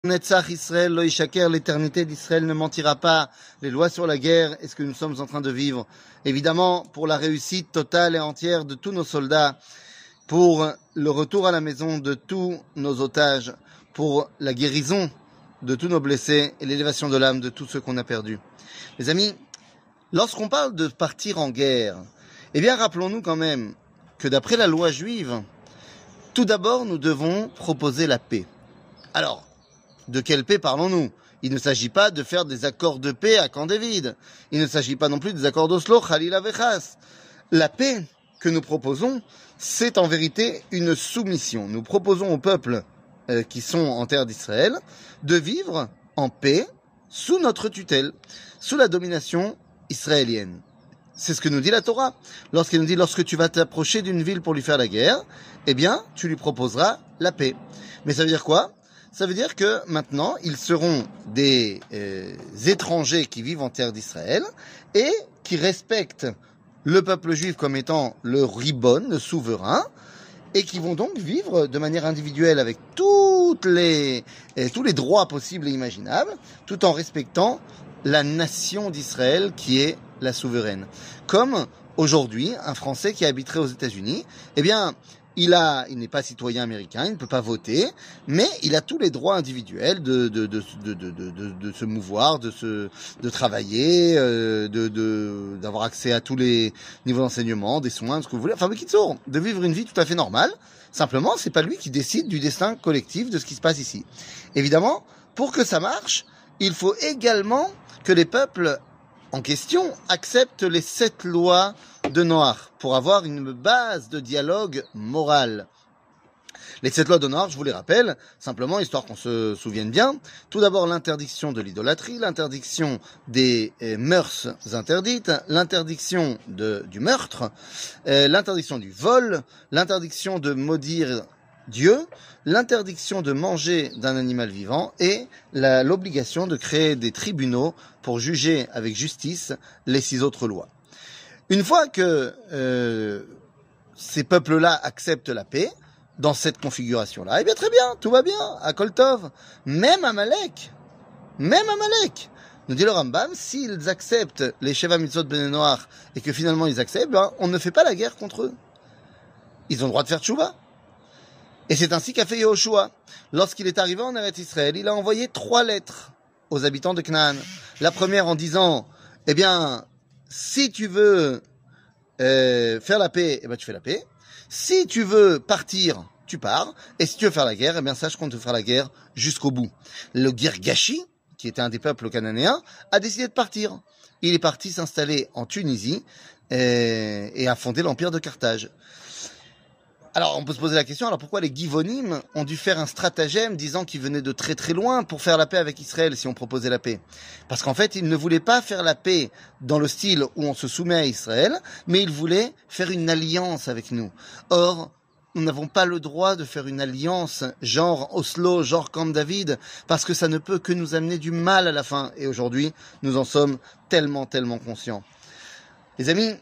Netzach Israël lo yishaker, l'éternité d'Israël ne mentira pas. Les lois sur la guerre est ce que nous sommes en train de vivre. Évidemment, pour la réussite totale et entière de tous nos soldats, pour le retour à la maison de tous nos otages, pour la guérison de tous nos blessés et l'élévation de l'âme de tous ceux qu'on a perdus. Les amis, lorsqu'on parle de partir en guerre, eh bien rappelons-nous quand même que d'après la loi juive, tout d'abord nous devons proposer la paix. Alors, de quelle paix parlons-nous? Il ne s'agit pas de faire des accords de paix à Camp David. Il ne s'agit pas non plus des accords d'Oslo, Khalila Vechas. La paix que nous proposons, c'est en vérité une soumission. Nous proposons aux peuples qui sont en terre d'Israël de vivre en paix sous notre tutelle, sous la domination israélienne. C'est ce que nous dit la Torah. Lorsqu'elle nous dit, lorsque tu vas t'approcher d'une ville pour lui faire la guerre, eh bien, tu lui proposeras la paix. Mais ça veut dire quoi? Ça veut dire que maintenant, ils seront des étrangers qui vivent en terre d'Israël et qui respectent le peuple juif comme étant le ribbon, le souverain, et qui vont donc vivre de manière individuelle avec tous les droits possibles et imaginables, tout en respectant la nation d'Israël qui est la souveraine. Comme aujourd'hui, un Français qui habiterait aux États-Unis, eh bien, il n'est pas citoyen américain, il ne peut pas voter, mais il a tous les droits individuels de se mouvoir, de travailler, d'avoir accès à tous les niveaux d'enseignement, des soins, ce que vous voulez. Enfin, mais de vivre une vie tout à fait normale. Simplement, c'est pas lui qui décide du destin collectif de ce qui se passe ici. Évidemment, pour que ça marche, il faut également que les peuples en question acceptent les 7 lois de Noach pour avoir une base de dialogue moral. Les 7 lois de Noach, je vous les rappelle, simplement, histoire qu'on se souvienne bien. Tout d'abord, l'interdiction de l'idolâtrie, l'interdiction des mœurs interdites, l'interdiction du meurtre, l'interdiction du vol, l'interdiction de maudire Dieu, l'interdiction de manger d'un animal vivant et l'obligation de créer des tribunaux pour juger avec justice les 6 autres lois. Une fois que ces peuples-là acceptent la paix, dans cette configuration-là, eh bien très bien, tout va bien, à Koltov, même Amalek, nous dit le Rambam, s'ils acceptent les Sheva Mitzvot Bnei Noach et que finalement ils acceptent, ben, on ne fait pas la guerre contre eux. Ils ont le droit de faire tchouva. Et c'est ainsi qu'a fait Yehoshua. Lorsqu'il est arrivé en Eretz Israël, il a envoyé 3 lettres aux habitants de Canaan. La première en disant, eh bien, si tu veux faire la paix, eh ben tu fais la paix. Si tu veux partir, tu pars. Et si tu veux faire la guerre, eh bien sache qu'on te fera la guerre jusqu'au bout. Le Girgashi, qui était un des peuples cananéens, a décidé de partir. Il est parti s'installer en Tunisie et a fondé l'empire de Carthage. Alors, on peut se poser la question, alors pourquoi les Givonim ont dû faire un stratagème disant qu'ils venaient de très très loin pour faire la paix avec Israël si on proposait la paix? Parce qu'en fait, ils ne voulaient pas faire la paix dans le style où on se soumet à Israël, mais ils voulaient faire une alliance avec nous. Or, nous n'avons pas le droit de faire une alliance genre Oslo, genre Camp David, parce que ça ne peut que nous amener du mal à la fin. Et aujourd'hui, nous en sommes tellement conscients. Les amis,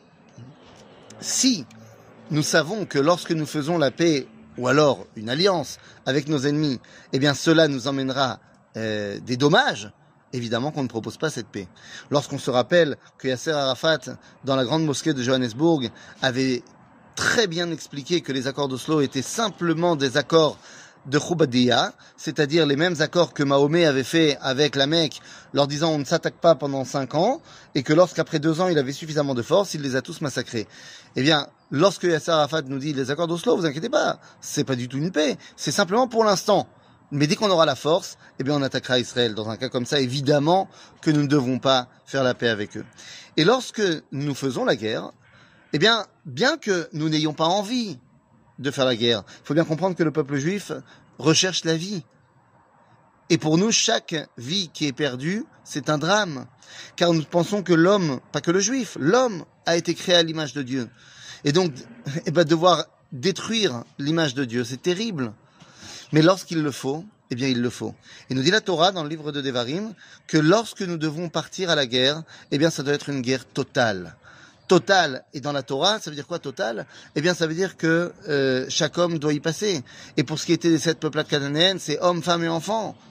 si nous savons que lorsque nous faisons la paix, ou alors une alliance avec nos ennemis, eh bien cela nous emmènera des dommages, évidemment qu'on ne propose pas cette paix. Lorsqu'on se rappelle que Yasser Arafat, dans la grande mosquée de Johannesburg, avait très bien expliqué que les accords d'Oslo étaient simplement des accords de Khubadiyya, c'est-à-dire les mêmes accords que Mahomet avait fait avec la Mecque, leur disant on ne s'attaque pas pendant 5 ans, et que lorsqu'après 2 ans il avait suffisamment de force, il les a tous massacrés. Eh bien, lorsque Yasser Arafat nous dit les accords d'Oslo, vous inquiétez pas, c'est pas du tout une paix, c'est simplement pour l'instant. Mais dès qu'on aura la force, eh bien on attaquera Israël. Dans un cas comme ça, évidemment que nous ne devons pas faire la paix avec eux. Et lorsque nous faisons la guerre, eh bien que nous n'ayons pas envie de faire la guerre, il faut bien comprendre que le peuple juif recherche la vie. Et pour nous, chaque vie qui est perdue, c'est un drame. Car nous pensons que l'homme, pas que le juif, l'homme a été créé à l'image de Dieu. Et donc, devoir détruire l'image de Dieu, c'est terrible. Mais lorsqu'il le faut, eh bien il le faut. Et nous dit la Torah dans le livre de Devarim que lorsque nous devons partir à la guerre, eh bien ça doit être une guerre totale. Totale. Et dans la Torah, ça veut dire quoi totale? Eh bien ça veut dire que chaque homme doit y passer. Et pour ce qui était des 7 peuplades cananéennes, c'est hommes, femmes et enfants.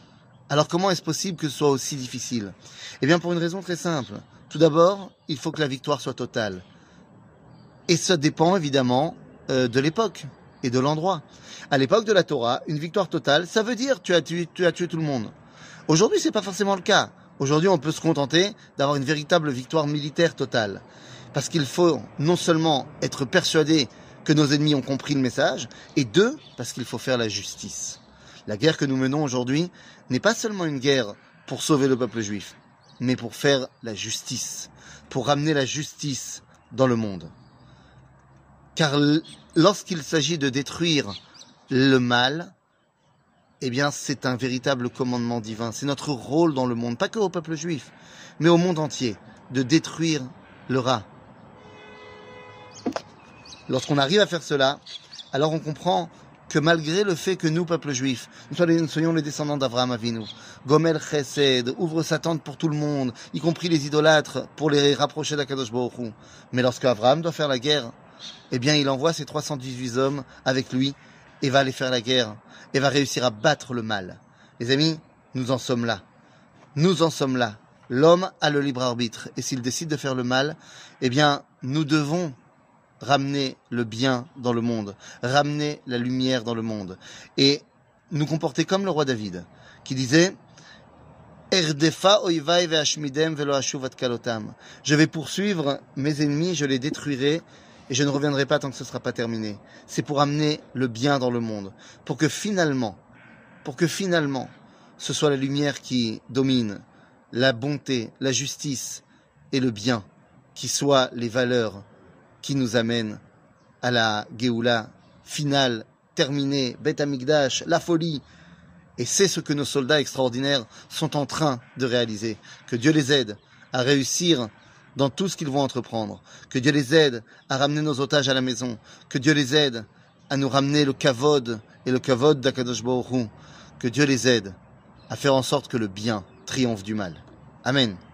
Alors comment est-ce possible que ce soit aussi difficile? Eh bien pour une raison très simple. Tout d'abord, il faut que la victoire soit totale. Et ça dépend évidemment de l'époque et de l'endroit. À l'époque de la Torah, une victoire totale, ça veut dire tu as tué tout le monde. Aujourd'hui, c'est pas forcément le cas. Aujourd'hui, on peut se contenter d'avoir une véritable victoire militaire totale. Parce qu'il faut non seulement être persuadé que nos ennemis ont compris le message, et deux, parce qu'il faut faire la justice. La guerre que nous menons aujourd'hui n'est pas seulement une guerre pour sauver le peuple juif, mais pour faire la justice, pour ramener la justice dans le monde. Car lorsqu'il s'agit de détruire le mal, eh bien c'est un véritable commandement divin. C'est notre rôle dans le monde, pas que au peuple juif, mais au monde entier, de détruire le rat. Lorsqu'on arrive à faire cela, alors on comprend que malgré le fait que nous, peuple juif, nous soyons les descendants d'Avraham Avinu, Gomel Chesed, ouvre sa tente pour tout le monde, y compris les idolâtres, pour les rapprocher d'Akadosh Baruch Hu. Mais lorsque Avraham doit faire la guerre, eh bien il envoie ses 318 hommes avec lui et va aller faire la guerre et va réussir à battre le mal. Les amis, nous en sommes là. Nous en sommes là. L'homme a le libre arbitre et s'il décide de faire le mal, eh bien nous devons ramener le bien dans le monde, ramener la lumière dans le monde et nous comporter comme le roi David qui disait Erdefa oivai ve'ashmidem ve'lo ashuv kalotam. Je vais poursuivre mes ennemis, je les détruirai et je ne reviendrai pas tant que ce ne sera pas terminé. C'est pour amener le bien dans le monde, pour que finalement, ce soit la lumière qui domine, la bonté, la justice et le bien, qui soient les valeurs qui nous amènent à la Géoula finale, terminée, Beth Amikdash, la folie. Et c'est ce que nos soldats extraordinaires sont en train de réaliser. Que Dieu les aide à réussir dans tout ce qu'ils vont entreprendre. Que Dieu les aide à ramener nos otages à la maison. Que Dieu les aide à nous ramener le kavod et le kavod d'Akadosh Baruch Hu. Que Dieu les aide à faire en sorte que le bien triomphe du mal. Amen.